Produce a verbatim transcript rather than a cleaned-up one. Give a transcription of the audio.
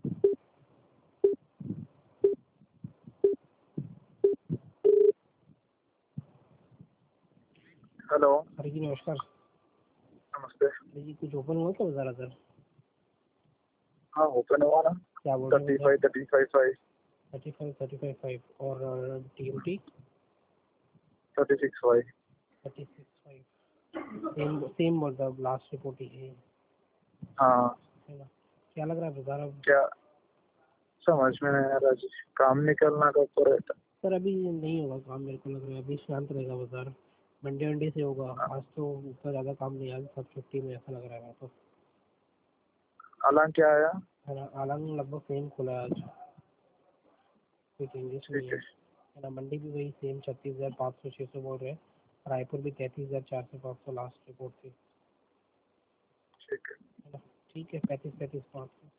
Hello हरी जी नमस्कार। नमस्ते। हरी जी कुछ ओपन हुआ क्या बाजार सर? हाँ ओपन हुआ ना। क्या बोल रहे थर्टी हैं? Five thirty five five thirty five thirty five five और T M T thirty six five. Thirty six five same same मतलब लास्ट रिपोर्ट ही है हाँ है ना? क्या लग रहा है बाजार अब? क्या समझ में नहीं आ रहा जी, काम निकलना कब तो रहता। सर अभी नहीं होगा काम, मेरे को लग रहा है अभी शांत रहेगा बाजार। मंडे वंडे से होगा। आज तो ऊपर ज़्यादा काम नहीं, आज सब छुट्टी में ऐसा लग रहा है मेरे को। अलार्म क्या आया? है ना? आलम लगभग सेम खुला है आज, कोई चेंजेस नहीं ठीक है है है ना? मंडी भी वही सेम छत्तीस हज़ार पाँच सौ छः सौ बोल रहे हैं। रायपुर भी तैंतीस हज़ार चार सौ पाँच सौ लास्ट रिपोर्ट थी, ठीक है। है ना? ठीक है, पैंतीस पैंतीस पाँच सौ।